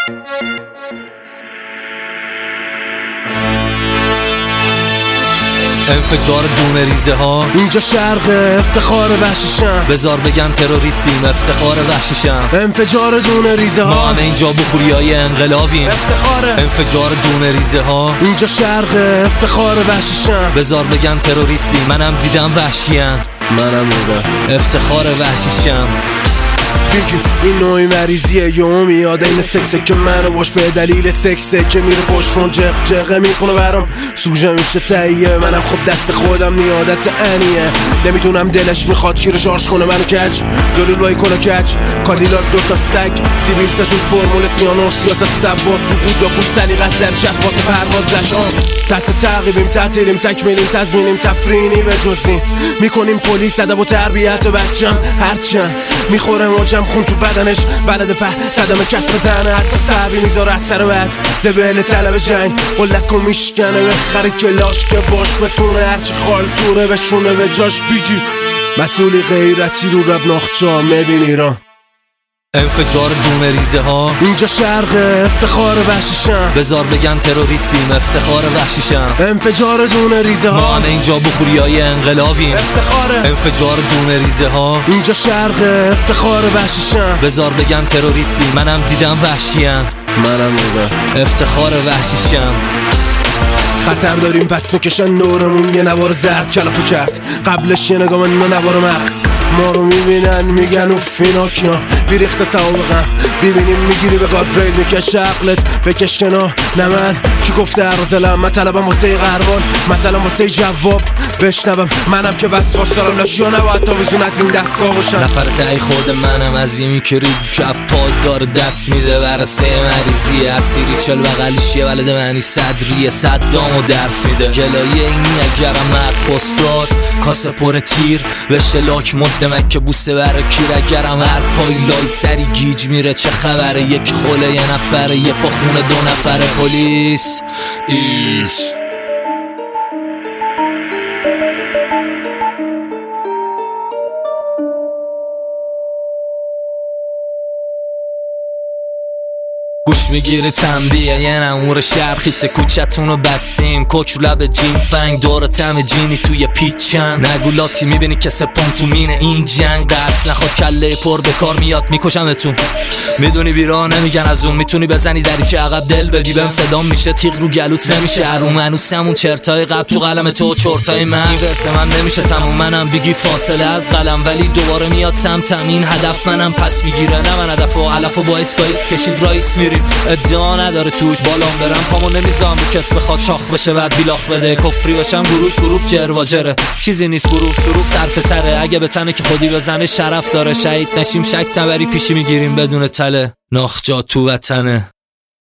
انفجار دونه ریزه ها اینجا شرق افتخار وحشیشم، بزار بگن تروریستیم افتخار وحشیشم. انفجار دونه ریزه ها ما همه اینجا بخوری های انقلابیم افتخاره. انفجار دونه ریزه ها اینجا شرق افتخار وحشیشم، بزار بگن تروریستی منم دیدم وحشیم، منم میدم افتخار وحشیشم. این نوعی مریضیه یهو میاد این سکسه که منو باش به دلیل سکسه که میره پشتون جغه میکنه برام سوژه میشه تهیه. منم خب دست خودم نیادت انیه، نمیدونم دلش میخواد کی رو شارژ کنه منو کج دلول بای کنه کج کادیلاک دوتا سگ سیبیل سسون فرمول سیانو سیاست سبا سقوط یا پول سلیقه سر شد واسه پرواز لشان تحت تعقیبیم تعطیلیم تکمیلیم تزمینیم تفرینی به جزیم میکنیم پلیس ادب و تربیت بچم هرچند میخوره موجم خون تو بدنش بلد په صدمه کس بزنه حتی صحبی میذاره از سر بد زبل طلب جنگ قلک و میشکنه بخره کلاش که باش بتونه هرچی خال توره بشونه به جاش بگی مسئولی غیرتی رو رب ناخچا مدین ایران. انفجار دونه ریزه ها اینجا شرق افتخار وحشیشم، بزار بگن تروریستیم افتخار وحشیشم. انفجار دونه ریزه ما ها همه اینجا بخوری های انقلابیم افتخاره. انفجار دونه ریزه ها اینجا شرق افتخار وحشیشم، بزار بگن تروریستی منم دیدم وحشیم، منم میدم افتخار وحشیشم. خطر داریم پس میکشن نورمون یه نوار زرد کلافو کرد قبلش یه نگاه من نوار مغز ما رو میبینن میگن و فیناکیا بیریخت سوابقم ببینیم میگیری به گادریل میکشه عقلت بکش کنار نه من کی گفته عرضلم مطلبم واسه قربان مطلبم واسه جواب بشنوم منم که بس واسالم لاشیا نباید تا ویزون از این دستگاه باشم. نفر تایی خود منم از این که رید کف پاد داره دست میده برسه مریضیه اسیری چل بغلیشیه ولد معنی صدریه صدامو درس میده گلایه اینی اگرم مرد پست داد کاسه پر تیر بشه لاک مدمک که بوسه بره کیر اگرم هر پای لای سری گیج میره چه خبره یک خوله یه نفره یه پا خونه دو نفره پلیس ایش گوش میگیری تنبیه یه نمور شرخیت کوچتونو بستیم کوچو لب جین فنگ دور تم جینی توی پیچن نگولاتی میبینی که سپام تو مینه این جنگ قتل نخواد کله پر به کار میاد میکشمتون میدونی بیرا نمیگن از اون میتونی بزنی دریچه عقب دل بدی بهم صدام میشه تیغ رو گلوت نمیشه هروم هنوسمون چرتای قبل تو قلم تو چرتای من این ورس من نمیشه تموم منم دیگی فاصله از قلم ولی دوباره میاد سمتم این هدف منم پس میگیره نه من هدف و علف و با اسکایل کشید رایس میریم ادعا نداره توش بالام برم پامو نمیزام رو کس بخواد شاخ بشه بعد بیلاخ بده کفری باشم گروه جر و جره چیزی نیست گروه سرو صرف تره اگه به تنه که خودی بزنه شرف داره شهید نشیم شک نبری پیشی میگیریم بدون تله ناخجا تو وطنه.